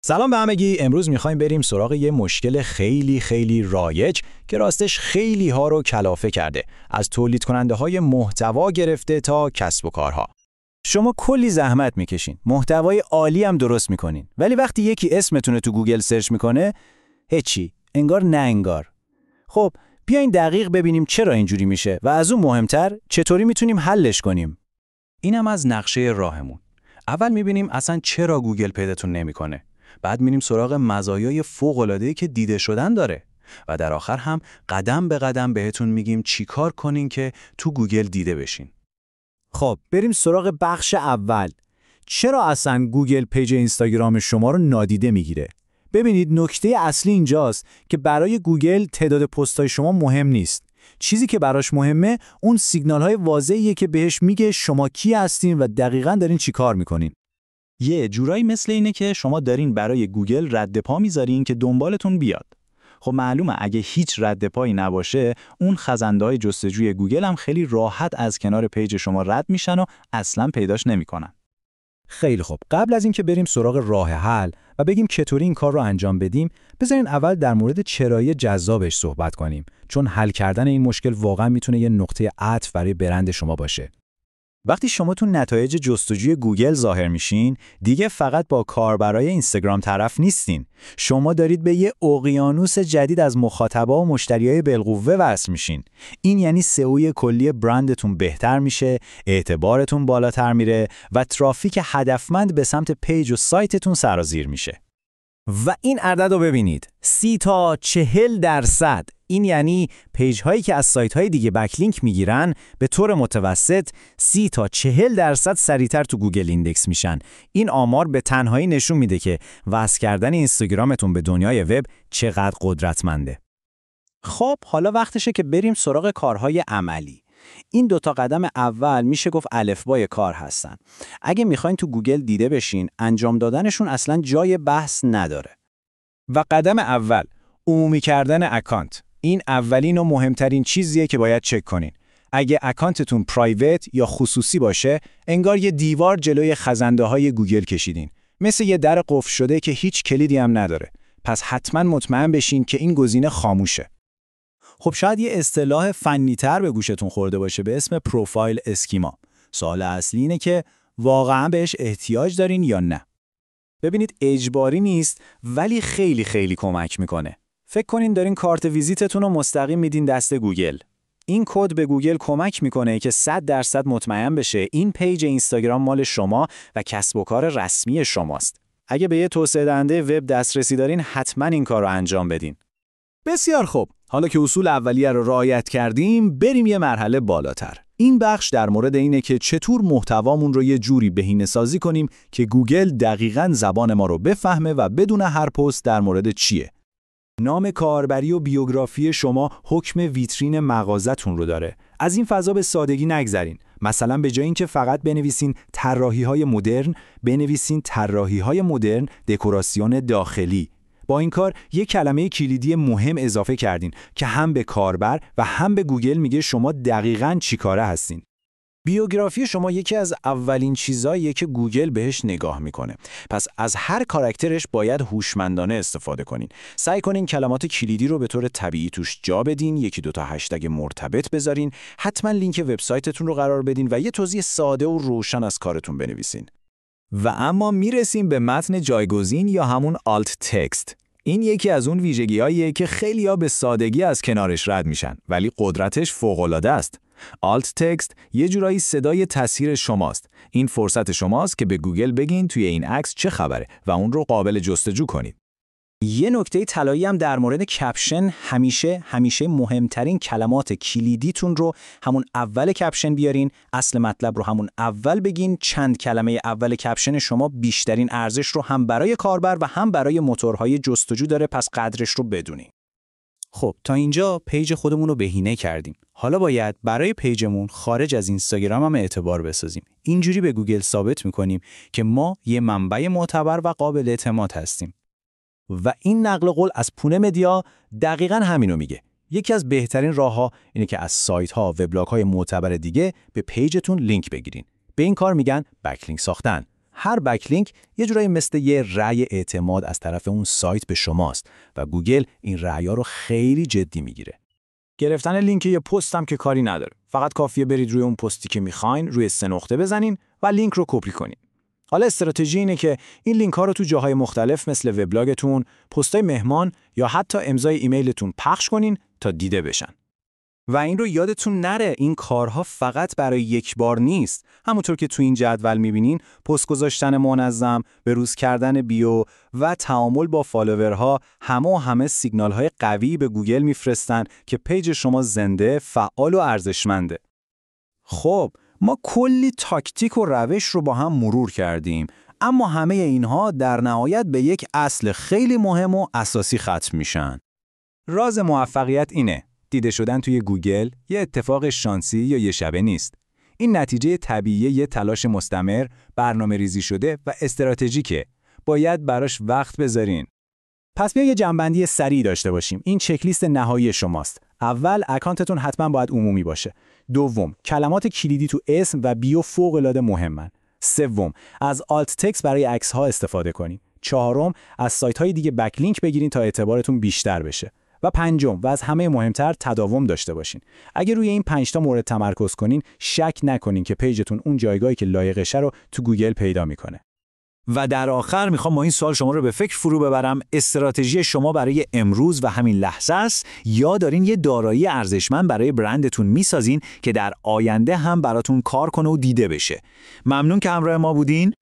سلام به همگی. امروز میخوایم بریم سراغ یه مشکل خیلی رایج که راستش خیلی ها رو کلافه کرده، از تولید کننده های محتوا گرفته تا کسب و کارها. شما کلی زحمت میکشین، محتوای عالی هم درست میکنین، ولی وقتی یکی اسمتونه تو گوگل سرچ میکنه، هیچی، انگار نه انگار. خب بیاین دقیق ببینیم چرا اینجوری میشه و از اون مهمتر چطوری میتونیم حلش کنیم. اینم از نقشه راهمون. اول میبینیم اصلا چرا گوگل پیداتون نمیکنه. بعد میریم سراغ مزایای فوق‌العاده‌ای که دیده شدن داره و در آخر هم قدم به قدم بهتون میگیم چیکار کنین که تو گوگل دیده بشین. خب بریم سراغ بخش اول. چرا اصلا گوگل پیج اینستاگرام شما رو نادیده میگیره؟ ببینید نکته اصلی اینجاست که برای گوگل تعداد پست‌های شما مهم نیست. چیزی که براش مهمه اون سیگنال‌های واضحیه که بهش میگه شما کی هستین و دقیقاً دارین چیکار میکنین. یه جورایی مثل اینه که شما دارین برای گوگل رد پا میذارین که دنبالتون بیاد. خب معلومه اگه هیچ رد پایی نباشه، اون خزنده‌های جستجوی گوگل هم خیلی راحت از کنار پیج شما رد میشن و اصلاً پیداش نمیکنن. خیلی خوب، قبل از اینکه بریم سراغ راه حل و بگیم چطوری این کار رو انجام بدیم، بذارین اول در مورد چرایی جذابش صحبت کنیم، چون حل کردن این مشکل واقعا میتونه یه نقطه عطف برای برند شما باشه. وقتی شما تو نتایج جستجوی گوگل ظاهر میشین، دیگه فقط با کاربرای اینستاگرام طرف نیستین. شما دارید به یه اقیانوس جدید از مخاطبا و مشتریای بالقوه وصل میشین. این یعنی سئو کلی برندتون بهتر میشه، اعتبارتون بالاتر میره و ترافیک هدفمند به سمت پیج و سایتتون سرازیر میشه. و این عدد رو ببینید، 30 تا 40%. این یعنی پیج هایی که از سایت های دیگه بکلینک میگیرن به طور متوسط 30 تا 40% سریعتر تو گوگل ایندکس میشن. این آمار به تنهایی نشون میده که وصل کردن اینستاگرامتون به دنیای وب چقدر قدرتمنده. خب حالا وقتشه که بریم سراغ کارهای عملی. این دوتا قدم اول میشه گفت الفبای کار هستن. اگه میخواین تو گوگل دیده بشین، انجام دادنشون اصلا جای بحث نداره. و قدم اول، عمومی کردن اکانت. این اولین و مهمترین چیزیه که باید چک کنین. اگه اکانتتون پرایوت یا خصوصی باشه، انگار یه دیوار جلوی خزنده‌های گوگل کشیدین. مثل یه در قفل شده که هیچ کلیدی هم نداره. پس حتما مطمئن بشین که این گزینه خاموشه. خب شاید یه اصطلاح فنی‌تر به گوشتون خورده باشه به اسم پروفایل اسکیما. سوال اصلی اینه که واقعا بهش احتیاج دارین یا نه. ببینید اجباری نیست، ولی خیلی کمک میکنه. فکر کنین دارین کارت ویزیتتون رو مستقیم میدین دست گوگل. این کد به گوگل کمک میکنه که 100% مطمئن بشه این پیج اینستاگرام مال شما و کسب و کار رسمی شماست. اگه به یه توسعه دهنده وب دسترسی دارین، حتما این کار رو انجام بدین. بسیار خوب. حالا که اصول اولیه رو رعایت کردیم، بریم یه مرحله بالاتر. این بخش در مورد اینه که چطور محتوامون رو یه جوری بهینه‌سازی کنیم که گوگل دقیقاً زبان ما رو بفهمه و بدون هر پست در مورد چیه. نام کاربری و بیوگرافی شما حکم ویترین مغازه‌تون رو داره. از این فضا به سادگی نگذرین. مثلا به جای اینکه فقط بنویسین طراحی‌های مدرن، بنویسین طراحی‌های مدرن دکوراسیون داخلی. با این کار یک کلمه کلیدی مهم اضافه کردین که هم به کاربر و هم به گوگل میگه شما دقیقاً چی کاره هستین. بیوگرافی شما یکی از اولین چیزاییه که گوگل بهش نگاه میکنه. پس از هر کاراکترش باید هوشمندانه استفاده کنین. سعی کنین کلمات کلیدی رو به طور طبیعی توش جا بدین، یکی دوتا هشتگ مرتبط بذارین، حتما لینک وبسایتتون رو قرار بدین و یه توضیح ساده و روشن از کارتون بنویسین. و اما میرسیم به متن جایگزین یا همون آلت تکست. این یکی از اون ویژگی‌هاییه که خیلی‌ها به سادگی از کنارش رد میشن، ولی قدرتش فوق‌العاده است. آلت تکست یه جورایی صدای تصویر شماست. این فرصت شماست که به گوگل بگین توی این عکس چه خبره و اون رو قابل جستجو کنید. یه نکته طلایی هم در مورد کپشن، همیشه مهمترین کلمات کلیدیتون رو همون اول کپشن بیارین، اصل مطلب رو همون اول بگین. چند کلمه اول کپشن شما بیشترین ارزش رو هم برای کاربر و هم برای موتورهای جستجو داره، پس قدرش رو بدونین. خب تا اینجا پیج خودمون رو بهینه کردیم. حالا باید برای پیجمون خارج از اینستاگرام هم اعتبار بسازیم. اینجوری به گوگل ثابت می‌کنیم که ما یه منبع معتبر و قابل اعتماد هستیم. و این نقل قول از پونه مدیا دقیقاً همینو میگه. یکی از بهترین راه‌ها اینه که از سایت‌ها و وبلاگ‌های معتبر دیگه به پیجتون لینک بگیرین. به این کار میگن بکلینک ساختن. هر بکلینک یه جورایی مثل یه رأی اعتماد از طرف اون سایت به شماست و گوگل این رأی‌ها رو خیلی جدی میگیره. گرفتن لینک یه پست هم که کاری نداره. فقط کافیه برید روی اون پستی که میخواین، روی 3 نقطه بزنین و لینک رو کپی کنین. حالا استراتژی اینه که این لینک ها رو تو جاهای مختلف مثل وبلاگتون، پستای مهمان یا حتی امضای ایمیلتون پخش کنین تا دیده بشن. و این رو یادتون نره، این کارها فقط برای یک بار نیست. همونطور که تو این جدول میبینین، پست گذاشتن منظم، بروز کردن بیو و تعامل با فالوورها همه سیگنال های قوی به گوگل میفرستن که پیج شما زنده، فعال و ارزشمنده. خب، ما کلی تاکتیک و روش رو با هم مرور کردیم، اما همه اینها در نهایت به یک اصل خیلی مهم و اساسی ختم میشن. راز موفقیت اینه: دیده شدن توی گوگل یه اتفاق شانسی یا یه شبه نیست. این نتیجه طبیعی یه تلاش مستمر، برنامه ریزی شده و استراتژیکه. باید براش وقت بذارین. پس بیا یه جنبندی سریع داشته باشیم. این چک لیست نهایی شماست. اول، اکانتتون حتما باید عمومی باشه. دوم، کلمات کلیدی تو اسم و بیو فوق‌العاده مهمن. سوم، از آلت تکست برای عکس‌ها استفاده کنین. چهارم، از سایت‌های دیگه بکلینک بگیرین تا اعتبارتون بیشتر بشه. و پنجم و از همه مهمتر، تداوم داشته باشین. اگه روی این 5 تا مورد تمرکز کنین، شک نکنین که پیجتون اون جایگاهی که لایقشه رو تو گوگل پیدا میکنه. و در آخر میخوام با این سوال شما رو به فکر فرو ببرم: استراتژی شما برای امروز و همین لحظه است، یا دارین یه دارایی ارزشمند برای برندتون میسازین که در آینده هم براتون کار کنه و دیده بشه؟ ممنون که همراه ما بودین.